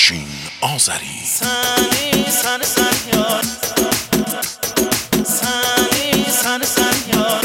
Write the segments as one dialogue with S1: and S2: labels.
S1: ماشین آذری
S2: سنی سن یار سنی سن یار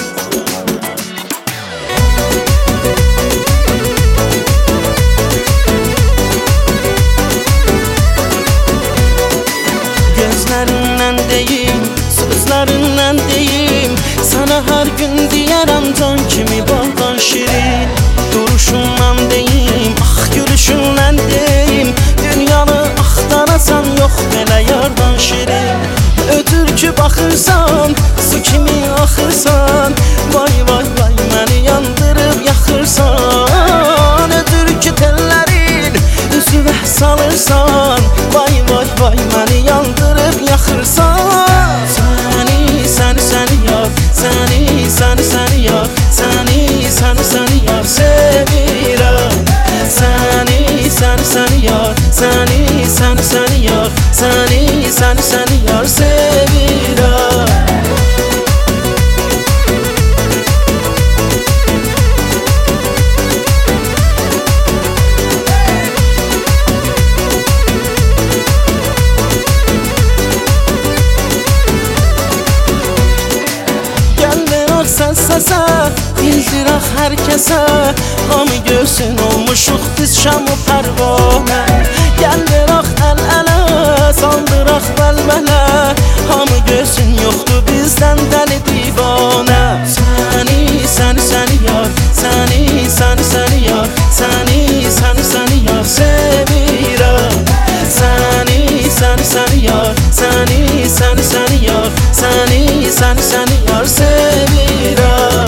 S2: Gözlerinden deyim, sözlerinden deyim Sana her gün diyerem can kimi baldan şirin Duruşundan deyim, ah gülüşünden deyim Dünyanı axtarasan yok belə yardan şirin Ötür ki baxırsan, su kimi axırsan Vay vay vay məni yandırıb yaxırsan Ötür ki tellərin üzüvə salırsan Vay vay vay məni yandırıb yaxırsan Səni, səni yar, səni yar Səni yar sevirəm Səni yar, səni yar Səni yar sevirəm Səsə, bildirək hər kəsə Hamı görsün olmuşuq biz şam-ı pərvanə Gəl verək əl-ələ, saldıraq bəlbələ Hamı görsün yoxdur bizdən dəli divanə Səni yar, səni yar Səni yar sevirəm Səni yar, səni yar Səni yar sevirəm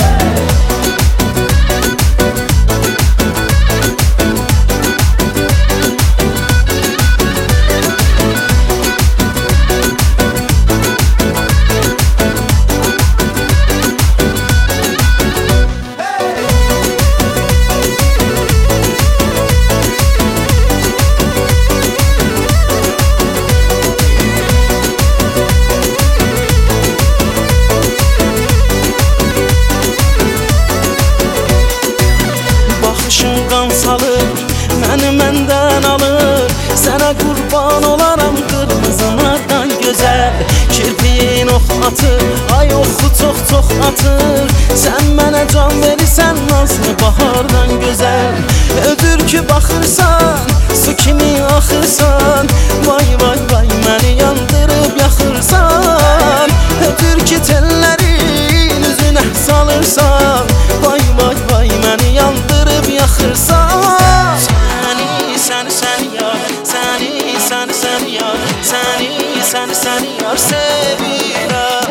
S2: salır, məni məndən alır Sənə qurban olaram qırmızılardan gözəl Kirpiyin ox atır, ay oxu çox atır Sən mənə can verirsən nazlı bahardan gözəl Ödür ki baxırsan, su kimi axırsan Vay vay vay məni yandırıb yaxırsan Ödür ki tellərin üzünə salırsan Vay vay vay məni yandırıb yaxırsan Səni yar sevirəm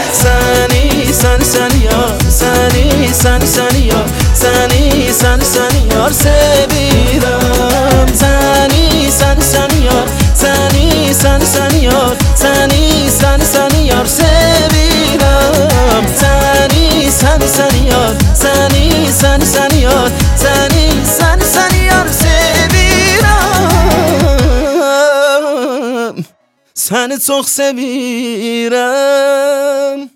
S2: Səni yar, səni yar Səni yar sevirəm Səni yar, səni yar Səni yar sevirəm Səni yar, səni yar Səni yar sevirəm Səni çox sevirəm